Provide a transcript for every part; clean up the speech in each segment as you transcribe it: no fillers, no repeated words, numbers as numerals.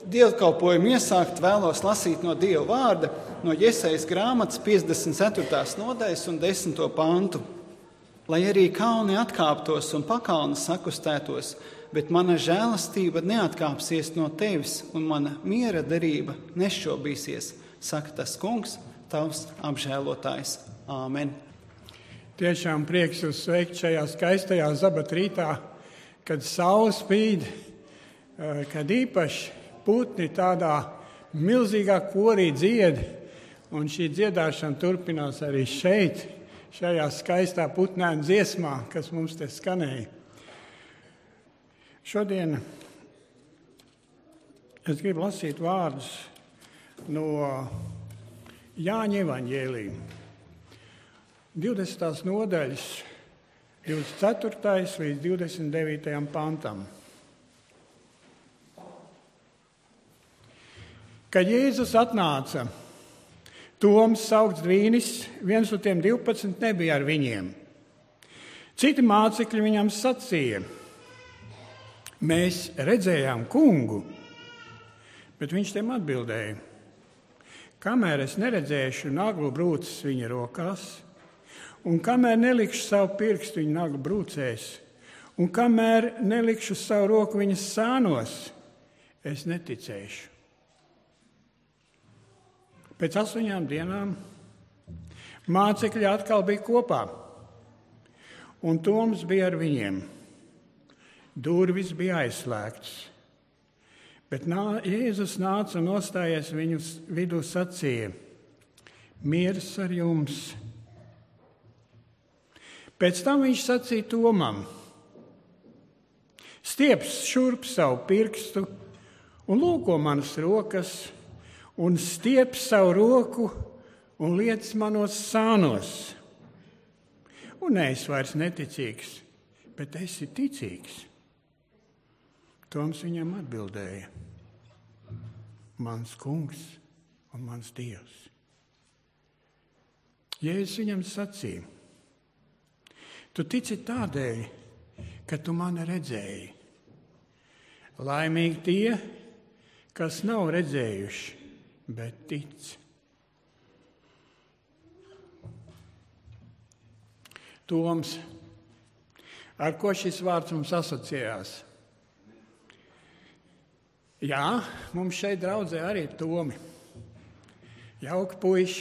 dievkalpojumu iesākt, vēlos lasīt no Dieva vārda, no Jesajas grāmatas 54. nodaļas un 10. pantu. Lai arī kalni atkāptos un pakalni sakustētos, bet mana žēlastība neatkāpsies no tevis un mana miera derība nešķobīsies, saka tas kungs, tavs apžēlotājs. Āmen. Tiešām prieks jūs sveikt šajā skaistajā zabatrītā, kad saule spīd, kad īpaši putni tādā milzīgā korī dzied, un šī dziedāšana turpinās arī šeit, šajā skaistā putnēna dziesmā, kas mums te skanēja. Šodien es gribu lasīt vārdus no Jāņa evaņģēlija, 20. nodaļas, 24. līdz 29. pantam. Kad Jēzus atnāca, Toms saukts Dvīnis, viens no tiem 12 nebija ar viņiem. Citi mācekļi viņam sacīja: mēs redzējām kungu, bet viņš tiem atbildēja: kamēr es neredzēšu naglu brūces viņa rokās, un kamēr nelikšu savu pirkstu viņa naglu brūcēs, un kamēr nelikšu savu roku viņas sānos, es neticēšu. Pēc 8 dienām mācekļi atkal bija kopā, un Toms bija ar viņiem. Durvis bija aizslēgtas, bet Jēzus nāca un nostājies viņu vidū sacīja: miers ar jums! Pēc tam viņš sacīja Tomam: stieps šurp savu pirkstu un lūko manas rokas, un stieps savu roku un liec manos sānos. Un neesi vairs neticīgs, bet esi ticīgs. Toms viņam atbildēja: mans kungs un mans Dievs. Jēzus viņam sacīja: tu tici tādēļ, ka tu mani redzēji. Laimīgi tie, kas nav redzējuši, bet tic. Toms, ar ko šis vārds mums asociējās? Jā, mums šeit draudzē arī ir Tomi. Jauki puiši.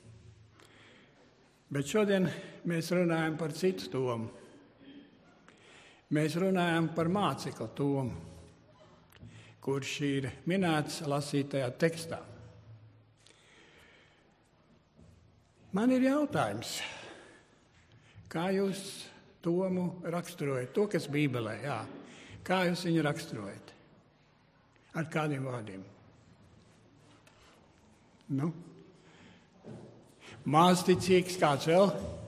Bet šodien mēs runājam par citu Tomu. Mēs runājam par mācekli Tomu, kurš ir minēts lasītajā tekstā. Man ir jautājums, kā jūs Tomu raksturojat? To, kas Bībelē, jā. Kā jūs viņu raksturojat? Ar kādiem vārdiem? Mazticīgs, kāds vēl?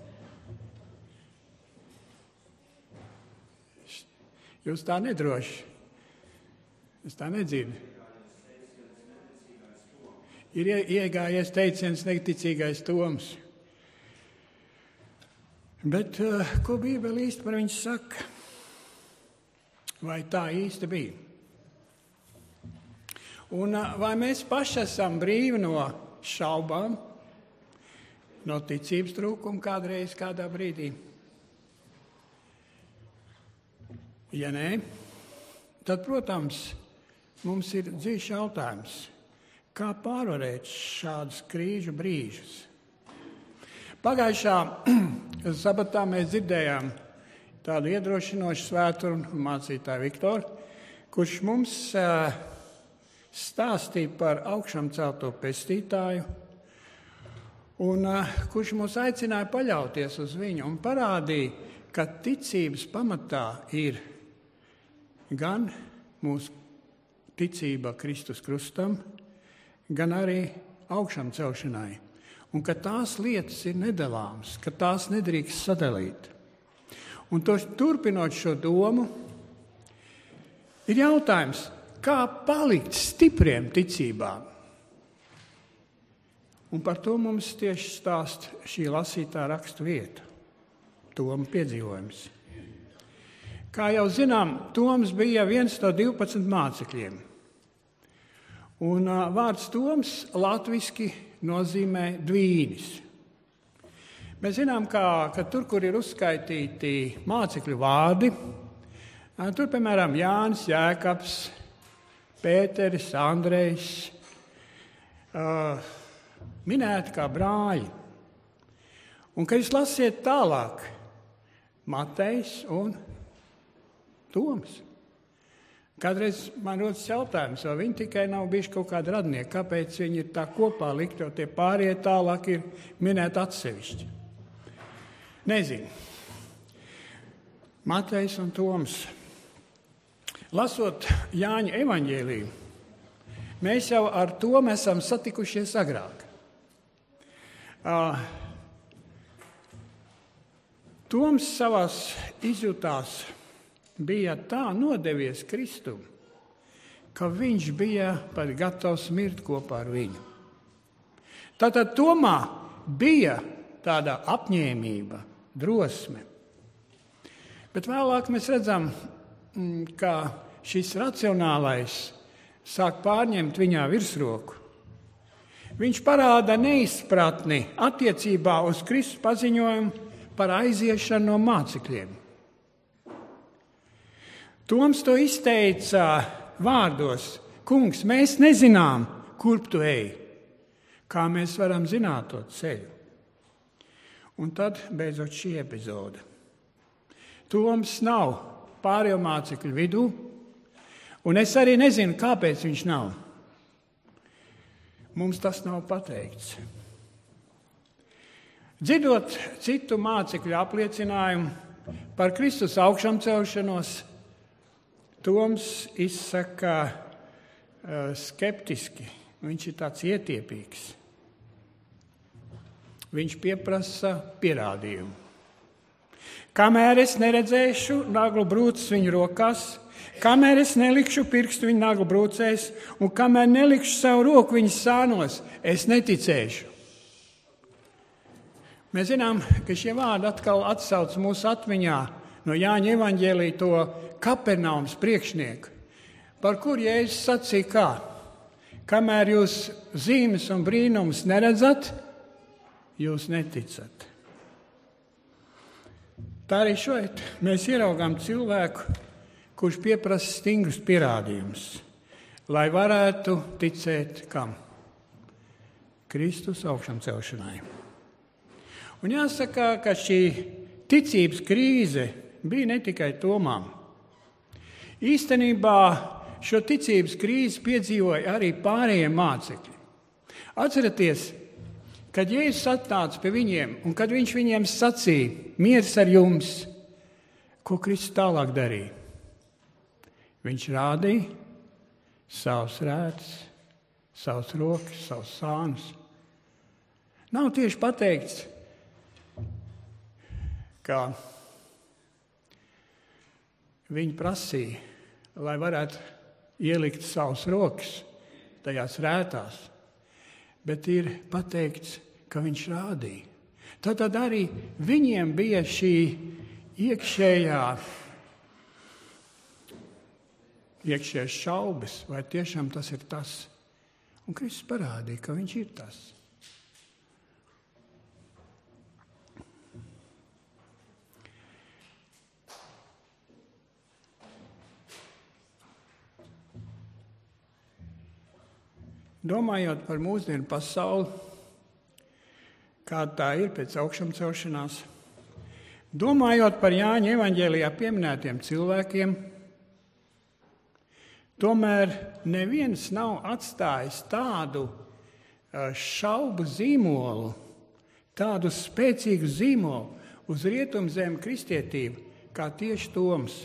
Jūs tā nedroši. Es tā nedzirdu. Ir iegājies teiciens neticīgais Toms. Bet ko Bībele īsti par viņu saka? Vai tā īsti bija? Un vai mēs paši esam brīvi no šaubām, no ticības trūkuma kādreiz, kādā brīdī? Ja nē, tad, protams, mums ir dziļš jautājums. Kā pārvarēt šādus krīžu brīžus? Pagājušā sabatā mēs dzirdējām tādu iedrošinošu svēturu mācītāju Viktoru, kurš mums stāstīja par augšām celto pestītāju, un kurš mūs aicināja paļauties uz viņu un parādīja, ka ticības pamatā ir gan mūsu ticība Kristus krustam, gan arī augšām celšanai. Un ka tās lietas ir nedalāmas, ka tās nedrīkst sadalīt. Un turpinot šo domu, ir jautājums, kā palikt stipriem ticībā. Un par to mums tieši stāst šī lasītā rakstu vieta, Toma piedzīvojums. Kā jau zinām, Toms bija viens no 12 mācekļiem. Un vārds Toms latviski nozīmē dvīnis. Mēs zinām, ka tur, kur ir uzskaitīti mācekļu vārdi, tur, piemēram, Jānis, Jēkabs, Pēteris, Andrejs, minēti kā brāļi. Un, kad jūs lasiet tālāk, Matejs un Toms. Kādreiz man rodas jautājums, vai viņi tikai nav bijuši kaut kādi radnieki, kāpēc viņi ir tā kopā likt, jo tie pārējie tālāk ir minēti atsevišķi. Nezinu. Matejs un Toms. Lasot Jāņa evaņģēliju, mēs jau ar Tomu esam satikušies agrāk. Toms savās izjūtās bija tā nodevies Kristum, ka viņš bija pat gatavs mirt kopā ar viņu. Tātad Tomā bija tāda apņēmība, drosme. Bet vēlāk mēs redzam, ka šis racionālais sāk pārņemt viņā virsroku. Viņš parāda neizpratni attiecībā uz Kristus paziņojumu par aiziešanu no mācekļiem. Toms to izteica vārdos: Kungs, mēs nezinām, kurp tu ej, kā mēs varam zināt to ceļu. Un tad beidzot šī epizode. Toms nav pārējo mācekļu vidū, un es arī nezinu, kāpēc viņš nav. Mums tas nav pateikts. Dzirdot citu mācekļu apliecinājumu par Kristus augšām celšanos, Toms izsaka skeptiski. Viņš ir tāds ietiepīgs. Viņš pieprasa pierādījumu. Kamēr es neredzēšu naglu brūces viņu rokās, kamēr es nelikšu pirkstu viņa naglu brūcēs un kamēr nelikšu savu roku viņas sānos, es neticēšu. Mēs zinām, ka šie vārdi atkal atsauc mūsu atmiņā no Jāņa evaņģēlija to Kapernaums priekšnieku, par kur Jēzus sacīja kā: kamēr jūs zīmes un brīnumus neredzat, jūs neticat. Tā arī šeit mēs ieraugām cilvēku, kurš pieprasa stingrus pierādījumus, lai varētu ticēt kam? Kristus augšām celšanai. Un jāsaka, ka šī ticības krīze bija ne tikai Tomām. Īstenībā šo ticības krīzi piedzīvoja arī pārējie mācekļi. Atcerieties, kad Jēzus atnāca pie viņiem un kad viņš viņiem sacīja: miers ar jums, ko Kristus tālāk darīja? Viņš rādīja savus rētus, savus rokas, savus sānus. Nav tieši pateikts, ka viņi prasīja, lai varētu ielikt savus rokas tajās rētās, bet ir pateikts, ka viņš rādīja. Tad arī viņiem bija šī iekšējās šaubas, vai tiešām tas ir tas. Un Kristus parādīja, ka viņš ir tas. Domājot par mūsdienu pasauli, kāda tā ir pēc augšām celšanās, domājot par Jāņa evaņģēlijā pieminētiem cilvēkiem, tomēr neviens nav atstājis tādu šaubu zīmolu, tādu spēcīgu zīmolu uz rietumzemi kristietību, kā tieši Toms.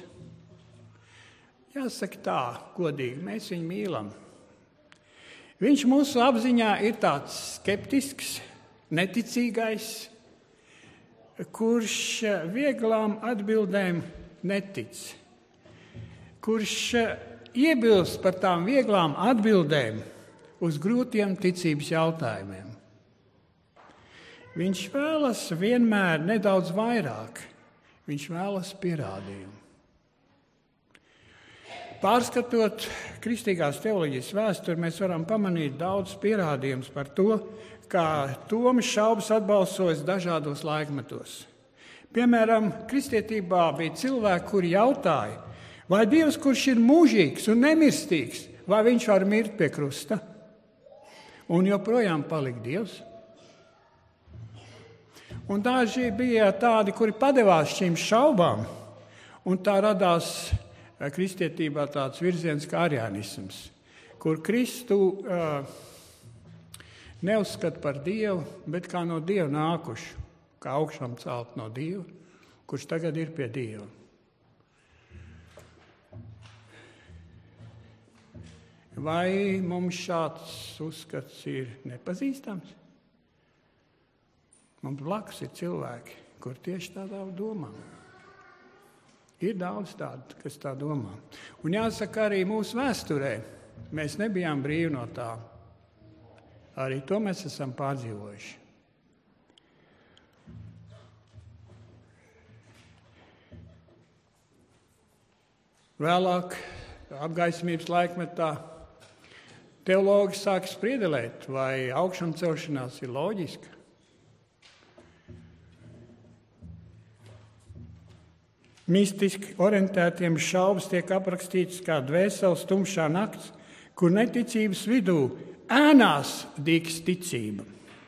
Jāsaka tā, godīgi, mēs viņu mīlam. Viņš mūsu apziņā ir tāds skeptisks, neticīgais, kurš vieglām atbildēm netic, kurš iebilst par tām vieglām atbildēm uz grūtiem ticības jautājumiem. Viņš vēlas vienmēr nedaudz vairāk, viņš vēlas pierādījumu. Pārskatot kristīgās teoloģijas vēsturi, mēs varam pamanīt daudz pierādījumus par to, kā Tomas šaubas atbalsojas dažādos laikmetos. Piemēram, kristietībā bija cilvēki, kuri jautāja, vai Dievs, kurš ir mūžīgs un nemirstīgs, vai viņš var mirt pie krusta? Un joprojām palika Dievs. Un daži bija tādi, kuri padevās šīm šaubām, un tā radās kristietībā tāds virziens kā arianisms, kur Kristu neuzskata par Dievu, bet kā no Dieva nākušu, kā augšām celt no Dieva, kurš tagad ir pie Dieva. Vai mums šāds uzskats ir nepazīstams? Mums blakus ir cilvēki, kur tieši tādā domā. Ir daudz tādu, kas tā domā. Un jāsaka, arī mūsu vēsturē mēs nebijām brīvi no tā. Arī to mēs esam pārdzīvojuši. Vēlāk, apgaismības laikmetā, teologi sāk spriedelēt, vai augšamcelšanās ir loģiska. Mistiski orientētiem šaubas tiek aprakstītas kā dvēseles tumšā nakts, kur neticības vidū ēnās dīgs ticība.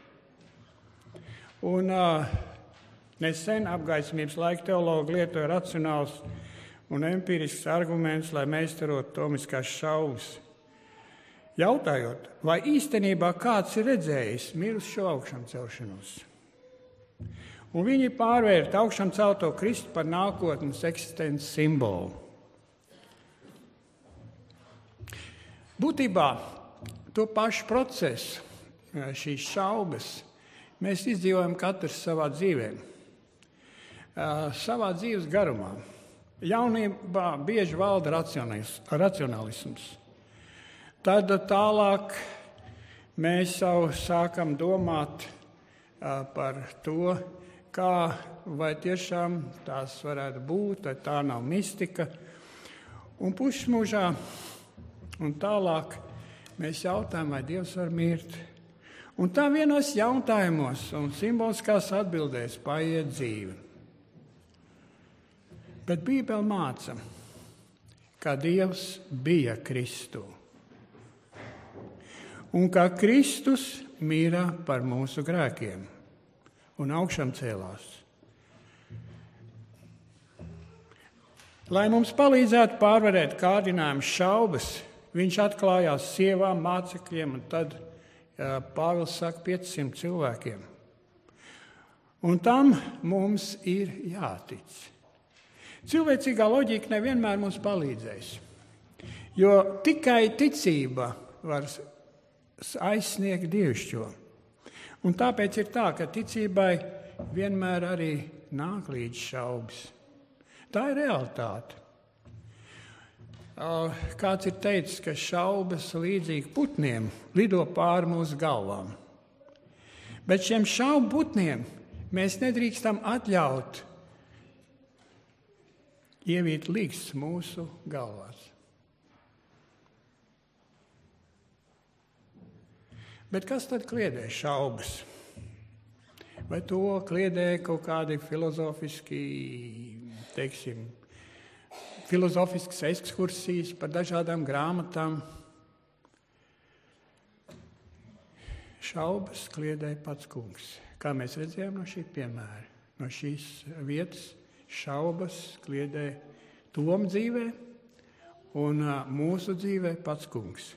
Un nesen apgaismības laika teologi lietoja racionāls un empirisks arguments, lai meistarotu tomiskās šaubas. Jautājot, vai īstenībā kāds ir redzējis mirušo augšām celšanos? Un viņi pārvērta augšām celto Kristu par nākotnes eksistences simbolu. Būtībā to pašu procesu, šīs šaubas, mēs izdzīvojam katrs savā dzīvē, savā dzīves garumā. Jaunībā bieži valda racionālisms. Tad tālāk mēs jau sākam domāt par to, kā vai tiešām tās varētu būt, vai tā nav mistika. Un pusmūžā un tālāk mēs jautājam, vai Dievs var mirt. Un tā vienos jautājumos un simboliskās atbildēs paiet dzīve. Bet Bībele māca, ka Dievs bija Kristū. Un ka Kristus mīra par mūsu grēkiem un augšām cēlās. Lai mums palīdzētu pārvarēt kārdinājumus šaubas, viņš atklājās sievām, mācekļiem, un tad Pāvils saka 500 cilvēkiem. Un tam mums ir jātic. Cilvēcīgā loģika nevienmēr mums palīdzēs, jo tikai ticība var aizsniegt dievišķo. Un tāpēc ir tā, ka ticībai vienmēr arī nāk līdz šaubas. Tā ir realitāte. Kāds ir teicis, ka šaubas līdzīgi putniem lido pāri mūsu galvām. Bet šiem šaubu putniem mēs nedrīkstam atļaut ievīt līgs mūsu galvās. Bet kas tad kliedē šaubas? Vai to kliedē kaut kādi filozofiskas ekskursijas par dažādām grāmatām? Šaubas kliedē pats kungs. Kā mēs redzējām no šī piemēra, no šīs vietas, šaubas kliedē Toma dzīvē un mūsu dzīvē pats kungs.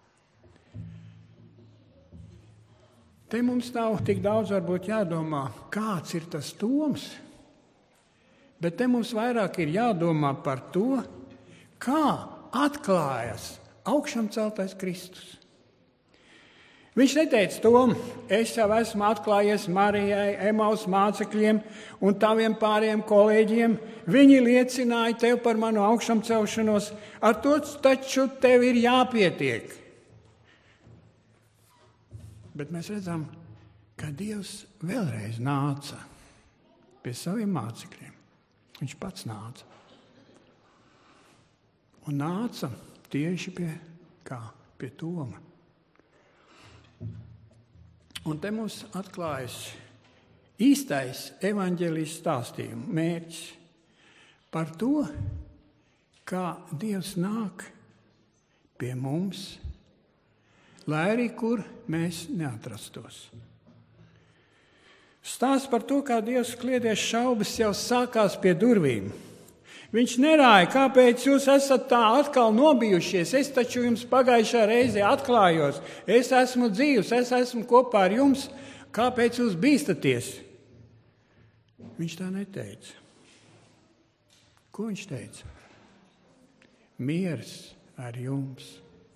Te mums nav tik daudz varbūt jādomā, kāds ir tas Toms, bet te mums vairāk ir jādomā par to, kā atklājas augšām celtais Kristus. Viņš neteica Tom, es jau esmu atklājies Marijai, Emaus mācekļiem un taviem pārējiem kolēģiem. Viņi liecināja tev par manu augšām celšanos, ar to taču tev ir jāpietiek. Bet mēs redzam, ka Dievs vēlreiz nāca pie saviem mācekļiem. Viņš pats nāca. un nāca tieši pie Toma. Un te mums atklājas īstais evaņģēlijas stāstījuma mērķis par to, kā Dievs nāk pie mums, lai arī kur mēs neatrastos. Stāsts par to, kā Dievs kliedēs šaubas, jau sākās pie durvīm. Viņš nerāja, kāpēc jūs esat tā atkal nobijušies. Es taču jums pagājušā reizē atklājos. Es esmu dzīvs, es esmu kopā ar jums. Kāpēc jūs bīstaties? Viņš tā neteica. Ko viņš teica? Miers ar jums.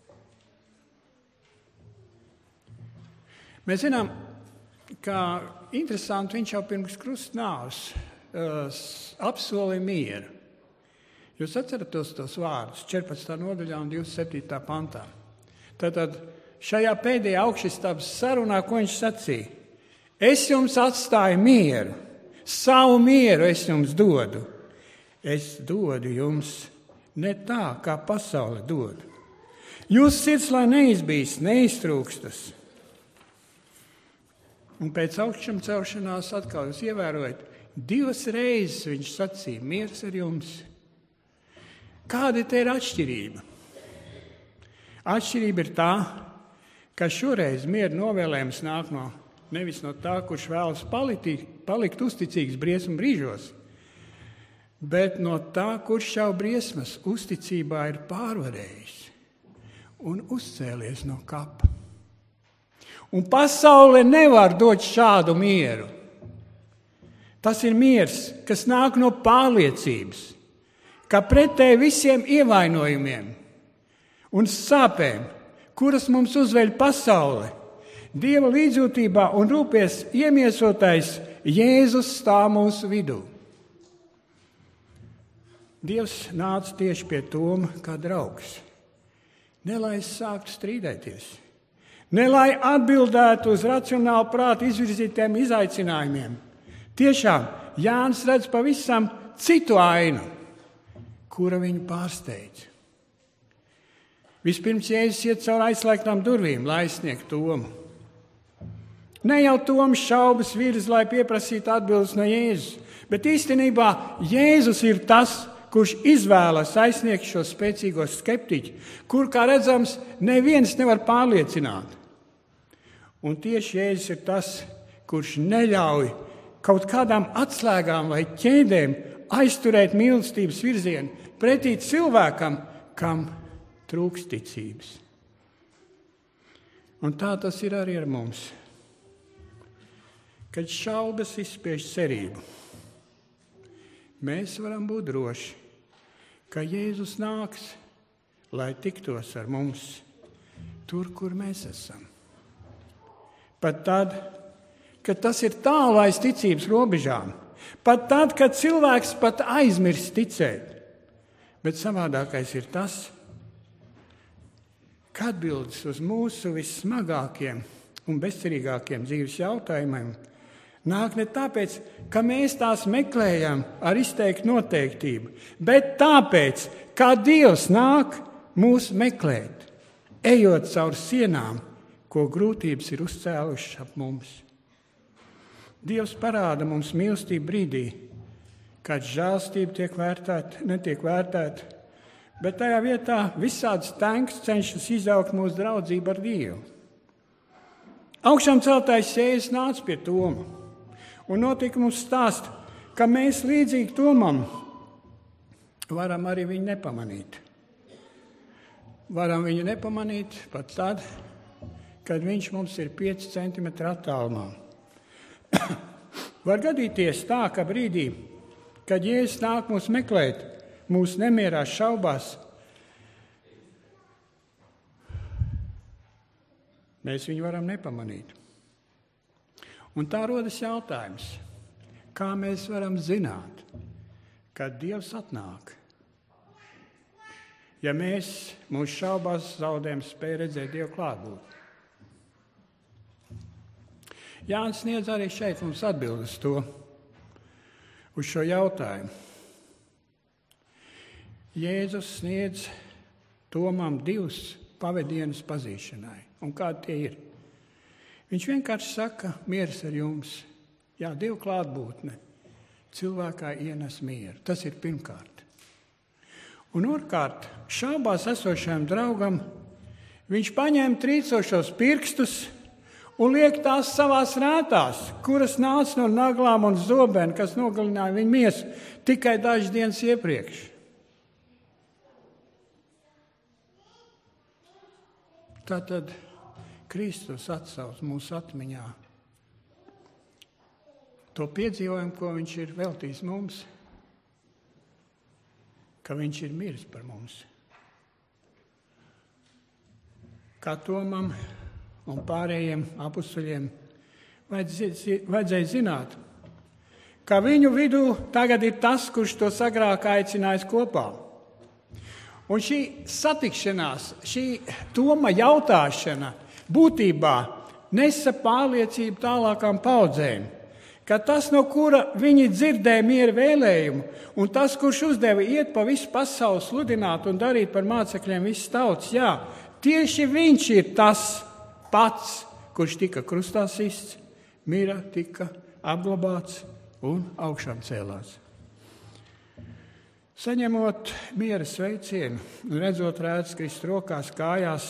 Mēs zinām, ka interesanti viņš jau pirms krusta nāves apsolīja mieru. Jūs atceraties tos vārdus 14. nodaļā un 27. pantā. Tātad šajā pēdējā augšistabas sarunā, ko viņš sacīja? Es jums atstāju mieru, savu mieru es jums dodu. Es dodu jums ne tā, kā pasaule dod. Jūsu sirds, lai neizbīst, neiztrūkstas. Un pēc augšām celšanās atkal jūs ievērojat, 2 reizes viņš sacīja, miers ar jums. Kāda te ir atšķirība? Atšķirība ir tā, ka šoreiz miera novēlējums nāk nevis no tā, kurš vēlas palikt uzticīgs briesmu brīžos, bet no tā, kurš jau briesmas uzticībā ir pārvarējis un uzcēlies no kapa. Un pasaule nevar dot šādu mieru. Tas ir miers, kas nāk no pārliecības, ka pretēji visiem ievainojumiem un sāpēm, kuras mums uzveļ pasaule, Dieva līdzjūtībā un rūpēs iemiesotais Jēzus stāv mūsu vidū. Dievs nāca tieši pie Toma kā draugs. Ne lai es sāktu strīdēties, ne lai atbildētu uz racionālu prātu izvirzītiem izaicinājumiem. Tiešām Jānis redz pavisam citu ainu, kura viņu pārsteidz. Vispirms Jēzus iet caur aizslēgtām durvīm, lai aizsniegtu Tomu. Ne jau Toms šaubas virz, lai pieprasītu atbildes no Jēzus, bet īstenībā Jēzus ir tas, kurš izvēlas aizsniegt šo spēcīgo skeptiķu, kur, kā redzams, neviens nevar pārliecināt. Un tieši Jēzus ir tas, kurš neļauj kaut kādām atslēgām vai ķēdēm aizturēt mīlestības virzienu pretī cilvēkam, kam trūkst ticības. Un tā tas ir arī ar mums. Kad šaubas izspiež cerību, mēs varam būt droši, ka Jēzus nāks, lai tiktos ar mums tur, kur mēs esam. Pat tad, kad tas ir tālu aiz ticības robežām, pat tad, kad cilvēks pat aizmirst ticēt. Bet savādākais ir tas, ka atbildes uz mūsu vissmagākiem un bezcerīgākiem dzīves jautājumiem nāk ne tāpēc, ka mēs tās meklējam ar izteiktu noteiktību, bet tāpēc, kā Dievs nāk mūs meklēt, ejot caur sienām, ko grūtības ir uzcēlušas ap mums. Dievs parāda mums mīlestību brīdī, kad žēlstība netiek vērtēta, bet tajā vietā visādas tenks cenšas izaugt mūsu draudzību ar Dievu. Augšām celtais Jēzus nāca pie Toma un notikums stāsta, ka mēs līdzīgi Tomam varam arī viņu nepamanīt. Varam viņu nepamanīt pat tad, kad viņš mums ir 5 centimetri attālumā. Var gadīties tā, ka brīdī, kad Jēzus nāk mūs meklēt, mūsu nemierās šaubās, mēs viņu varam nepamanīt. Un tā rodas jautājums, kā mēs varam zināt, kad Dievs atnāk, ja mēs mūsu šaubās zaudējam spēju redzēt Dievu klātbūtni. Jānis sniedz arī šeit mums atbildes uz šo jautājumu. Jēzus sniedz Tomam 2 pavadienus pazīšanai. Un kādi tie ir? Viņš vienkārši saka, miers ar jums. Jā, Dieva klātbūtne cilvēkā ienes mieru. Tas ir pirmkārt. Un otrkārt, šaubās esošajam draugam, viņš paņēma trīcošos pirkstus un liek tās savās rētās, kuras nāca no naglām un zobēm, kas nogalināja viņu miesu tikai dažas dienas iepriekš. Tātad Kristus atsauc mūsu atmiņā to piedzīvojumu, ko viņš ir veltījis mums, ka viņš ir miris par mums. Kā Tomam un pārējiem apustuļiem vajadzēja zināt, ka viņu vidū tagad ir tas, kurš to agrāk aicinājis kopā. Un šī satikšanās, šī Toma jautāšana būtībā nesa pārliecību tālākām paudzēm, ka tas, no kura viņi dzirdēja miera vēlējumu, un tas, kurš uzdeva iet pa visu pasauli sludināt un darīt par mācekļiem visas tautas, jā, tieši viņš ir tas pats, kurš tika krustā sists, mira, tika apglabāts un augšām cēlās. Saņemot miera sveicienu un redzot rētas Kristus rokās, kājās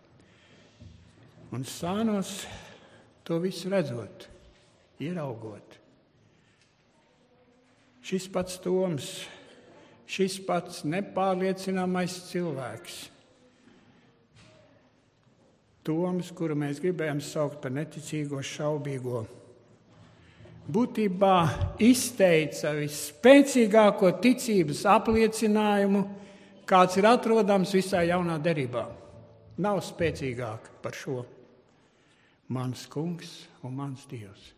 un sānos, to visu redzot, ieraugot. Šis pats Toms, šis pats nepārliecināmais cilvēks, Toms, kuru mēs gribējām saukt par neticīgo, šaubīgo, būtībā izteica visspēcīgāko ticības apliecinājumu, kāds ir atrodams visā jaunā derībā. Nav spēcīgāk par šo. Mans kungs un mans Dievs.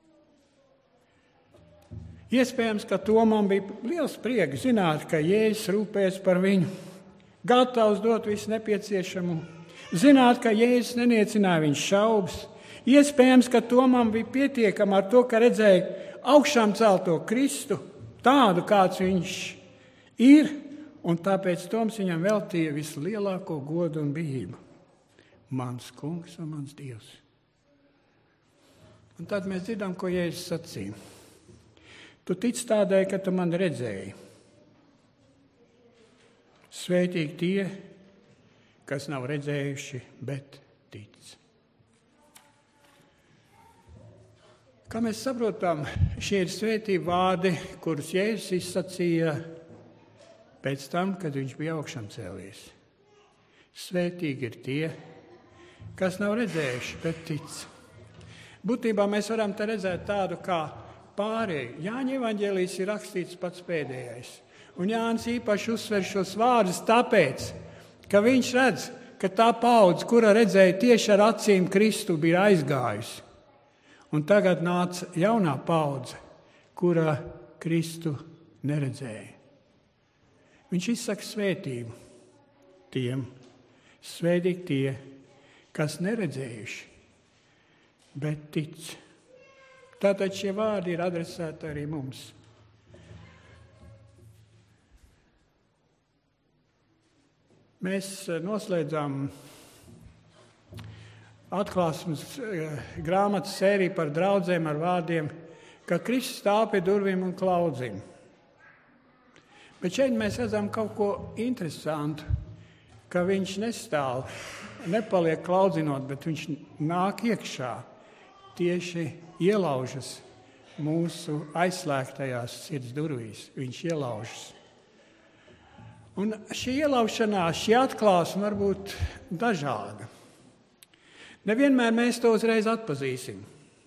Iespējams, ka Tomam bija liels prieks zināt, ka Jēzus rūpēs par viņu, gatavs dot visu nepieciešamo, zināt, ka Jēzus neniecināja viņas šaubas. Iespējams, ka Tomam bija pietiekami ar to, ka redzēja augšām celto Kristu, tādu, kāds viņš ir, un tāpēc Toms viņam veltīja vislielāko godu un bijību. Mans kungs un mans Dievs. Un tad mēs dzirdam, ko Jēzus sacīja. Tu tici tādēļ, ka tu mani redzēji. Svētīgi tie, kas nav redzējuši, bet tic. Kā mēs saprotam, šie ir svētību vārdi, kurus Jēzus izsacīja pēc tam, kad viņš bija augšām cēlies. Svētīgi ir tie, kas nav redzējuši, bet tic. Būtībā mēs varam te redzēt tādu kā pārēju. Jāņa evaņģēlijs ir rakstīts pats pēdējais. Un Jānis īpaši uzsver šos vārdus tāpēc, ka viņš redz, ka tā paudze, kura redzēja tieši ar acīm Kristu, bija aizgājusi. Un tagad nāca jaunā paudze, kura Kristu neredzēja. Viņš izsaka svētību tiem, svētīgi tie, kas neredzējuši, bet tic. Tātad šie vārdi ir adresēti arī mums. Mēs noslēdzām atklāsmes grāmatas sēriju par draudzēm ar vārdiem, ka Kristus stāv pie durvīm un klaudzina. Bet šeit mēs redzam kaut ko interesantu, ka viņš nestāv, nepaliek klaudzinot, bet viņš nāk iekšā, tieši ielaužas mūsu aizslēgtajās sirds durvīs. Viņš ielaužas. Un šī ielaušanās, šī atklāsme var būt dažāda. Nevienmēr mēs to uzreiz atpazīsim.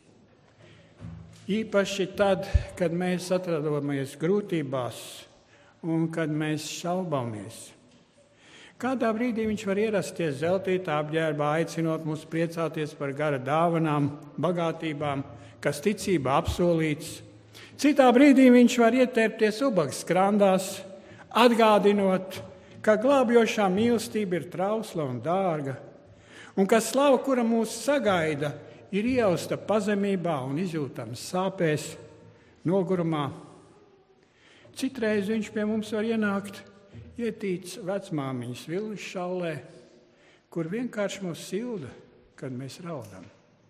Īpaši tad, kad mēs atrodamies grūtībās un kad mēs šaubāmies. Kādā brīdī viņš var ierasties zeltītā apģērbā, aicinot mūs priecāties par gara dāvanām, bagātībām, kas ticībā apsolīts. Citā brīdī viņš var ietērpties ubagas skrandās, atgādinot, ka glābjošā mīlestība ir trausla un dārga, un ka slava, kura mūs sagaida, ir iejausta pazemībā un izjūtams sāpēs, nogurumā. Citreiz viņš pie mums var ienākt ietīts vecmāmiņas vilnas šallē, kur vienkārši mūs silda, kad mēs raudam.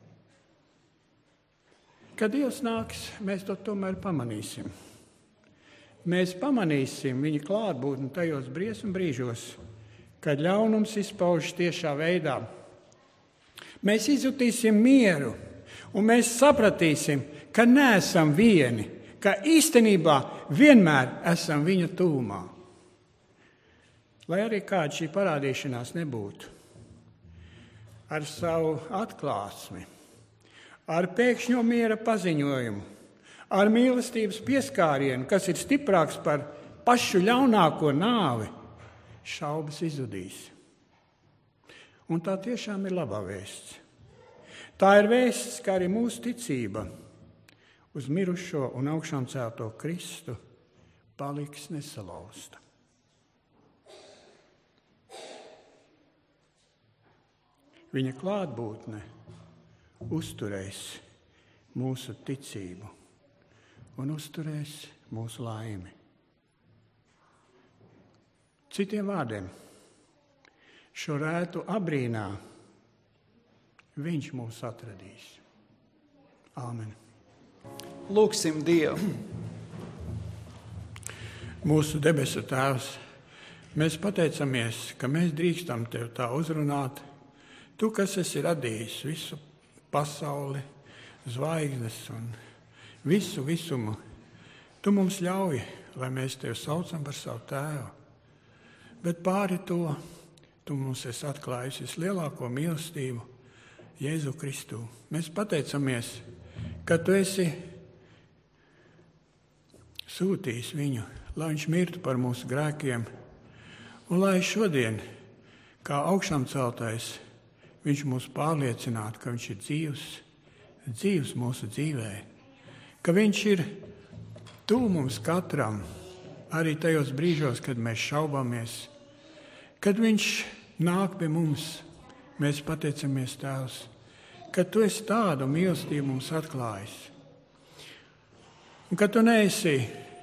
Kad Dievs nāks, mēs to tomēr pamanīsim. Mēs pamanīsim viņa klātbūtni tajos briesmu brīžos, kad ļaunums izpaužas tiešā veidā. Mēs izjutīsim mieru, un mēs sapratīsim, ka neesam vieni, ka īstenībā vienmēr esam viņa tūmā. Lai arī kāda šī parādīšanās nebūtu, ar savu atklāsmi, ar pēkšņo miera paziņojumu, ar mīlestības pieskārienu, kas ir stiprāks par pašu ļaunāko nāvi, šaubas izzudīs. Un tā tiešām ir labā vēsts. Tā ir vēsts, ka arī mūsu ticība uz mirušo un augšām celto Kristu paliks nesalauzta. Viņa klātbūtne uzturēs mūsu ticību un uzturēs mūsu laimi. Citiem vārdiem, šo rētu abrīnā viņš mūs atradīs. Āmen. Lūgsim Dievu. Mūsu debesu Tēvs, mēs pateicamies, ka mēs drīkstam Tev tā uzrunāt. Tu, kas esi radījis visu pasauli, zvaigznes un visu visumu, Tu mums ļauj, lai mēs Tevi saucam par savu Tēvu. Bet pāri to, Tu mums esi atklājis vislielāko mīlestību Jēzu Kristu. Mēs pateicamies, ka Tu esi sūtījis viņu, lai viņš mirtu par mūsu grēkiem, un lai šodien, kā augšām celtais, viņš mūs pārliecinātu, ka viņš ir dzīvs mūsu dzīvē, ka viņš ir tuvu mums katram, arī tajos brīžos, kad mēs šaubamies, kad viņš nāk pie mums. Mēs pateicamies, Tēvs, ka Tu esi tādu mīlestību mums atklājis, un ka Tu neesi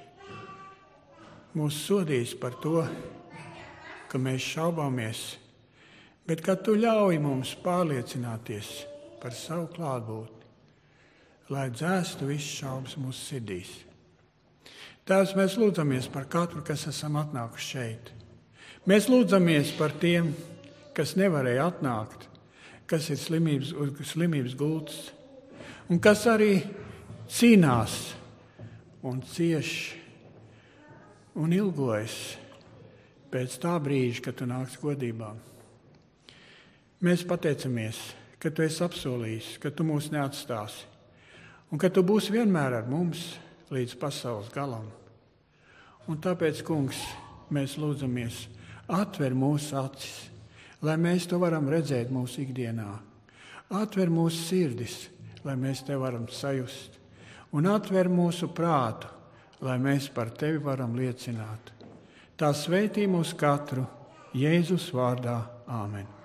mūs sodījis par to, ka mēs šaubāmies, bet ka Tu ļauj mums pārliecināties par savu klātbūtni, lai dzēstu visas šaubas mūsu sirdīs. Tēvs, mēs lūdzamies par katru, kas esam atnākuši šeit. Mēs lūdzamies par tiem, kas nevarēja atnākt, kas ir slimības gultas, un kas arī cīnās un cieš un ilgojas pēc tā brīža, kad Tu nāks godībā. Mēs pateicamies, ka Tu esi apsolījis, ka Tu mūs neatstāsi un ka Tu būsi vienmēr ar mums līdz pasaules galam. Un tāpēc, Kungs, mēs lūdzamies, atver mūsu acis, lai mēs To varam redzēt mūsu ikdienā. Atver mūsu sirdis, lai mēs Tev varam sajust. Un atver mūsu prātu, lai mēs par Tevi varam liecināt. Tā svētī mūs katru Jēzus vārdā. Āmen.